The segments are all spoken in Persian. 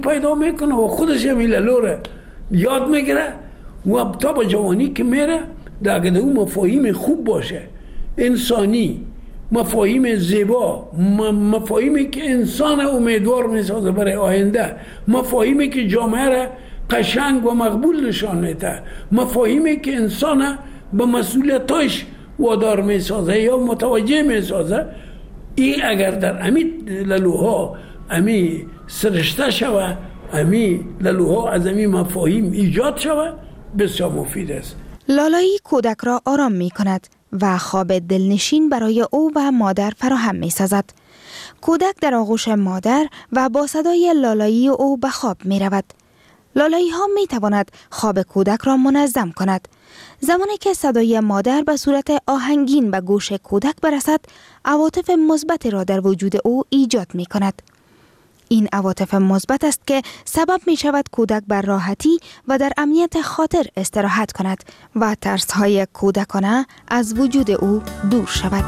پیدا میکنه و خودش هم لالوره یاد میگیره و تا به جوانی که میره در اون مفاهیم خوب باشه، انسانی، مفاهیم زیبا، مفاهیمی که انسان امیدوار میسازه برای آینده، مفاهیمی که جامعه را قشنگ و مقبول نشان میده، مفاهیمی که انسان به مسئولیتش وادار میسازه یا متوجه میسازه. این اگر در امی لالوها امی سرشته شود، امی لالوها از امی مفاهیم ایجاد شود، بسیار مفید است. لالایی کودک را آرام می کند و خواب دلنشین برای او و مادر فراهم می سازد. کودک در آغوش مادر و با صدای لالایی او به خواب می رود. لالایی ها می تواند خواب کودک را منظم کند. زمانی که صدای مادر به صورت آهنگین به گوش کودک برسد، عواطف مثبت را در وجود او ایجاد می کند. این عواطف مثبت است که سبب می شود کودک بر راحتی و در امنیت خاطر استراحت کند و ترس‌های کودکانه از وجود او دور شود.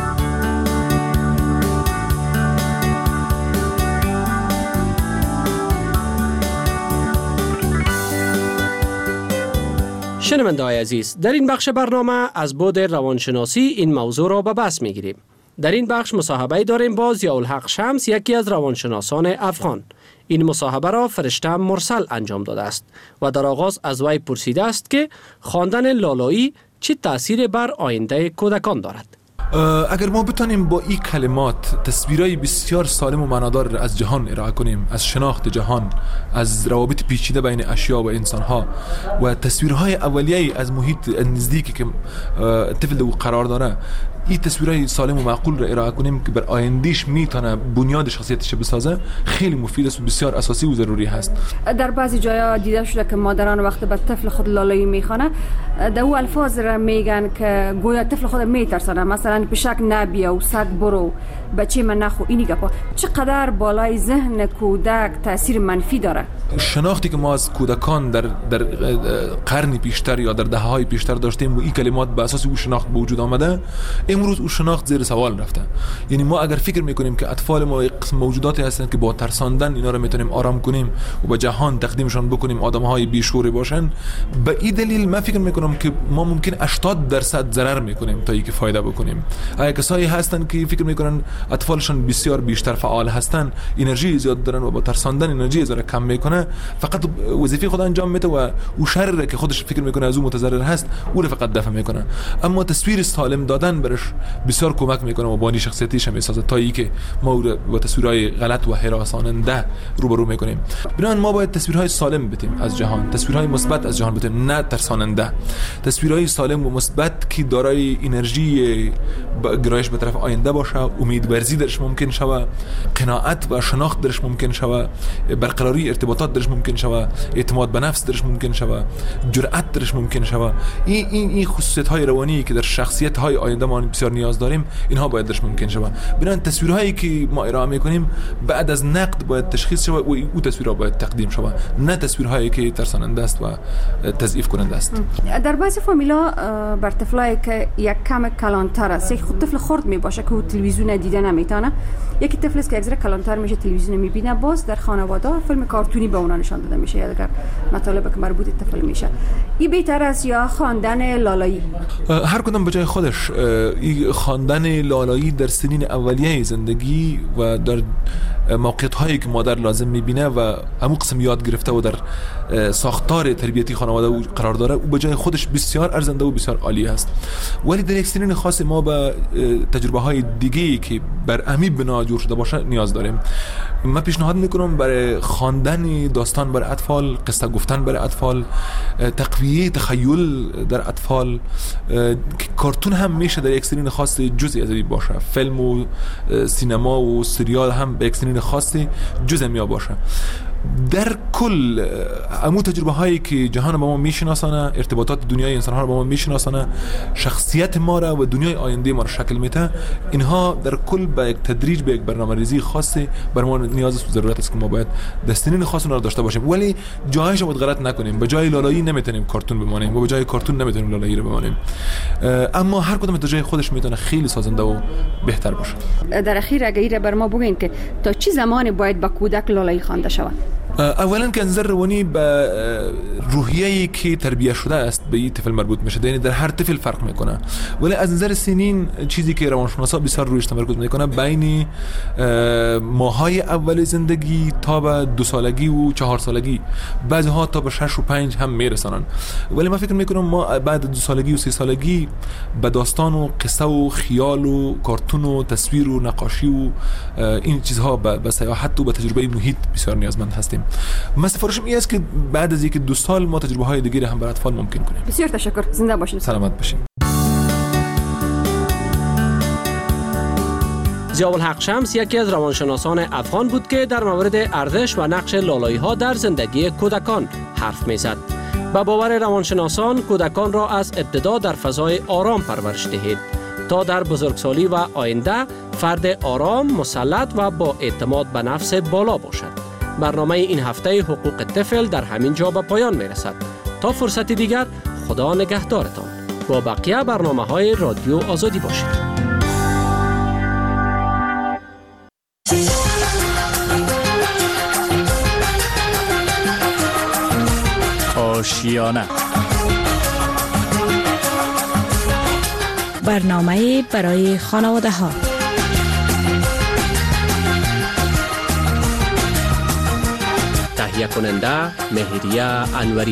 شنونده‌های عزیز، در این بخش برنامه از بعد روانشناسی این موضوع را به بحث می‌گیریم. در این بخش مصاحبه داریم با ضیاءالحق شمس، یکی از روانشناسان افغان. این مصاحبه را فرشته مرسل انجام داده است و در آغاز از وی پرسیده است که خواندن لالایی چه تأثیری بر آینده کودکان دارد. اگر ما بتانیم با این کلمات تصویرهای بسیار سالم و معنادار از جهان ارائه کنیم، از شناخت جهان، از روابط پیچیده بین اشیا و انسانها و تصویرهای اولیه از محیط نزدیکی که طفل در قرار داره، این تصویرهای سالم و معقول را ارائه کنیم که بر آیندهش میتونه بنیاد شخصیتش بسازه، خیلی مفید است و بسیار اساسی و ضروری هست. در بعضی جاها دیده شده که مادران وقت به طفل خود لالایی میخوانه، در او الفاظ را میگن که گویا طفل خود میترسانه، مثلا پشک نبیا و سگ برو، بچه من نخو، اینی گپا. چقدر بالای ذهن کودک تاثیر منفی داره؟ شناختی که ما از کودکان در قرنی پیشتر یا در دهه‌های پیشتر داشتیم و این کلمات به اساس او شناخت به وجود آمده، امروز او شناخت زیر سوال رفته. یعنی ما اگر فکر میکنیم که اطفال ما قسم موجوداتی هستند که با ترساندن اینا رو میتونیم آرام کنیم و به جهان تقدیمشان بکنیم، آدم‌های بیشعوری باشن، به این دلیل من فکر میکنم که ما ممکن 80% ضرر میکنیم تا اینکه فایده بکنیم. اگه کسایی هستن که فکر میکنن اطفالشان بسیار بیشتر فعال هستن، انرژی زیاد دارن و با ترساندن انرژی زیاد کم میکنه، فقط وظیفه خود انجام میده و او شر که خودش فکر میکنه از اون متضرر هست او رو فقط دفع میکنه. اما تصویر سالم دادن برش بسیار کمک میکنه و بانی شخصیتیش میسازه تا اینکه ما او با تصویرهای غلط و هراساننده روبرو میکنیم. بنابراین ما باید تصویرهای سالم بدیم از جهان، تصویرهای مثبت از جهان بدیم، نه ترساننده. تصویرهای سالم و مثبت که دارای انرژی گرایش به طرف آینده باشه، امیدورزی درش ممکن شوه، قناعت و شناخت درش ممکن شوه، برقراری ارتباطات درش ممکن شوه، اعتماد به نفس درش ممکن شوه، جرأت درش ممکن شوه. این خصوصیت‌های روانی که در شخصیت‌های آینده ما بسیار نیاز داریم، اینها باید درش ممکن شوه. بنابراین تصویرهایی که ما ارائه می‌کنیم بعد از نقد باید تشخیص شوه و او تصویرها باید تقدیم شوه، نه تصویرهایی که ترساننده است و تضعیف کننده است. در بعضی فامیلا بر طفلایی که یک کم کلانتر است، یک طفل خرد میباشه که تلویزیون دیده نمیتونه، یکی طفل است که اگه کلانتر میشه تلویزیون میبینه، باز در خانواده فیلم کارتونی به اونها نشان داده میشه یا اگر مطالب که مربوط به طفل میشه. این بهتر است یا خواندن لالایی؟ هر کدام به جای خودش. خواندن لالایی در سنین اولیه زندگی و در موقعیت هایی که مادر لازم میبینه و همون قسم یاد گرفته و در ساختار تربیتی خانواده قرار داره، او به جای خودش بسیار ارزنده و بسیار عالی است. ولی در یک سنین خاص ما به تجربه های دیگه‌ای که بر امی بنا جور شده باشه نیاز داریم. من پیشنهاد میکنم برای خواندن داستان برای اطفال، قصه گفتن برای اطفال، تقویه تخیل در اطفال، کارتون هم میشه در یک سنین خاص جزئی از این باشه، فیلم و سینما و سریال هم به یک سنین خاصی جزئی می باشه. در کل امو تجربه هایی که جهان با ما میشناسانه، ارتباطات دنیای انسان ها رو با ما میشناسانه، شخصیت ما را و دنیای آینده ما را شکل میده، اینها در کل به یک تدریج به یک برنامه‌ریزی خاصی بر ما نیاز و ضرورت است که ما باید دستین خاص اون رو داشته باشیم. ولی جایش رو غلط نکنیم. به جای لالایی نمیتونیم کارتون بمانیم و به جای کارتون نمیتونیم لالایی رو بمانیم. اما هر کدوم تا جای خودش میتونه خیلی سازنده و بهتر باشه. در اخیر اگه بر ما بگین که تا چه زمانی باید با کودک لالایی خوانده شود؟ اولا که نظر روانی به روحیه‌ای که تربیت شده است به این طفل مربوط میشه، یعنی در هر طفل فرق میکنه. ولی از نظر سنین چیزی که روانشناسا بسیار رویش تمرکز میکنه بین ماهای اول زندگی تا به 2 سالگی و 4 سالگی، بعضی ها تا به 6 و 5 هم میرسانن. ولی من فکر میکنم ما بعد 2 سالگی و 3 سالگی به داستان و قصه و خیال و کارتون و تصویر و نقاشی و این چیزها به سیاحت و به تجربه محیط بسیار نیازمند هستیم. من سفارشم این است که بعد از اینکه 2 سال ما تجربه های دیگری هم برای اطفال ممکن کنیم. بسیار تشکر. زنده باشید. سلامت باشید. ضیاءالحق شمس یکی از روانشناسان افغان بود که در مورد ارزش و نقش لالایی‌ها در زندگی کودکان حرف می‌زد. به باور روانشناسان کودکان را از ابتدا در فضای آرام پرورش دهید تا در بزرگسالی و آینده فرد آرام، مسلط و با اعتماد به نفس بالا باشد. برنامه این هفته حقوق طفل در همین جا به پایان می‌رسد. تا فرصت دیگر خدا نگهدارتان. با بقیه برنامه‌های رادیو آزادی باشید. آشیانه، برنامه برای خانواده ها. تهیه کننده مهریه انوری.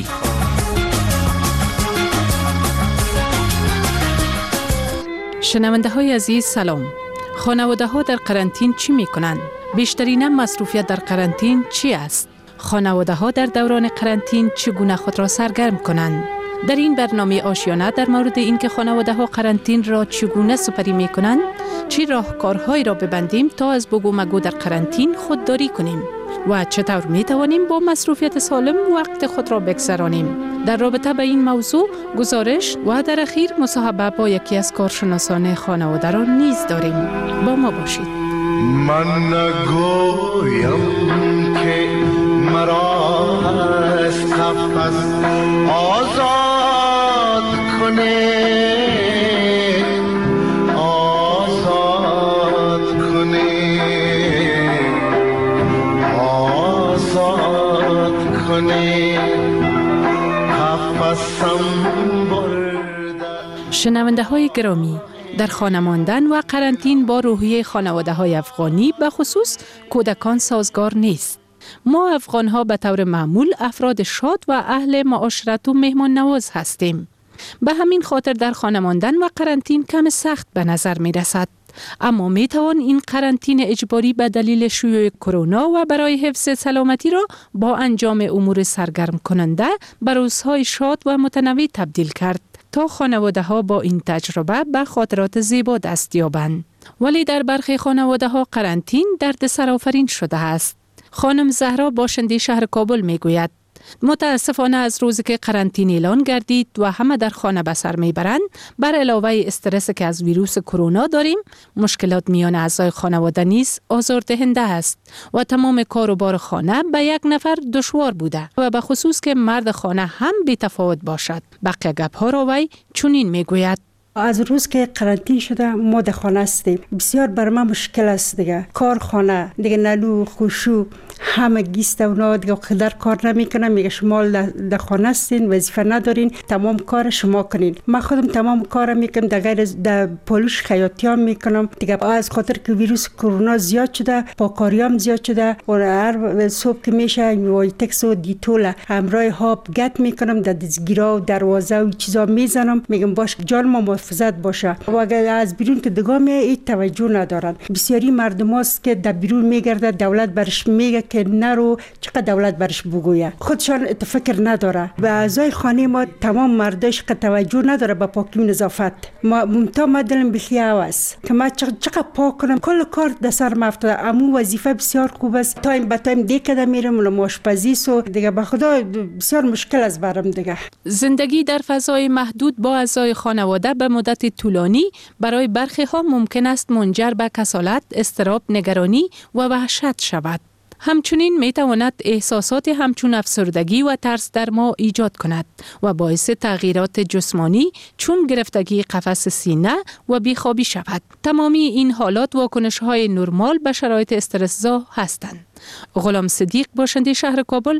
شنونده های عزیز سلام. خانواده ها در قرنطین چی می کنند؟ بیشترین مصروفیت در قرنطین چی است؟ خانواده ها در دوران قرنطین چگونه خود را سرگرم کنند؟ در این برنامه آشیانه در مورد اینکه خانواده ها قرنطین را چگونه سپری می کنند، چی راهکارهایی را ببندیم تا از بگو مگو در قرنطین خودداری کنیم و چطور می توانیم با مصروفیت سالم وقت خود را بگذرانیم. در رابطه با این موضوع گزارش و در اخیر مصاحبه با یکی از کارشناسان خانواده را نیز داریم. با ما باشید. من نگویم که مرا از قفس آزاد کنه، آزاد کنه، آزاد کنه، قفسم برده. شنونده های گرامی، در خانه ماندن و قرنطین با روحیه خانواده های افغانی به خصوص کودکان سازگار نیست. ما افغان ها به طور معمول افراد شاد و اهل معاشرت و مهمان نواز هستیم. به همین خاطر در خانه ماندن و قرنطین کم سخت به نظر می رسد. اما می توان این قرنطین اجباری به دلیل شیوع کرونا و برای حفظ سلامتی را با انجام امور سرگرم کننده به روزهای شاد و متنوع تبدیل کرد تا خانواده ها با این تجربه به خاطرات زیبا دست یابند. ولی در برخی خانواده ها قرنطین دردسر آفرین شده است. خانم زهرا باشنده شهر کابل می گوید متاسفانه از روزی که قرنطین اعلان گردید و همه در خانه به سر میبرند، بر علاوه استرس که از ویروس کرونا داریم، مشکلات میان اعضای خانواده نیز آزاردهنده است و تمام کار و بار خانه به یک نفر دشوار بوده و به خصوص که مرد خانه هم بی تفاوت باشد. بقیه گپ‌ها را وی چنین میگوید: از روز که قرنطین شده ما در خانه هستیم. بسیار بر ما مشکل است دیگه. کار خانه دیگه نلو خوشو همه گیست اونا دیگه قدر کار نمیکنه. میگه شما در خانه هستین، وظیفه ندارین، تمام کار شما کنین. من خودم تمام کار میکنم، در غیر در پولش خیاطیام میکنم دیگه. از خاطر که ویروس کرونا زیاد شده، پاکاریام زیاد شده و هر صبح که میشه وایتکس و دیتول همراه هاب گت میکنم، در دستگیرا و دروازه و چیزا میزنم. میگم باش جان ما محافظت باشه. و اگر از بیرون که دگاه میای توجه ندارن. بسیاری مردم هست که در بیرون میگرده، دولت برش میگه که نرو، چقدر دولت برش بگویه، خودشان فکر نداره. و اعضای خانه ما تمام مرداش که توجه نداره به پاکی و نظافت. ما دلم بخیه است که ما چقدر پاک کنم، کل کار در سر مفتاده. امو وظیفه بسیار خوب است. تایم به تایم دیگه میرم و آشپزی سو دیگه به خدا بسیار مشکل است برام دیگه. زندگی در فضای محدود با اعضای خانواده به مدت طولانی برای برخی ها ممکن است منجر به کسالت، اضطراب، نگرانی و وحشت شود. همچنین می تواند احساسات همچون افسردگی و ترس در ما ایجاد کند و باعث تغییرات جسمانی چون گرفتگی قفس سینه و بیخوابی شود. تمامی این حالات واکنش‌های نرمال به شرایط استرس‌زا هستند. غلام صدیق، باشنده شهر کابل،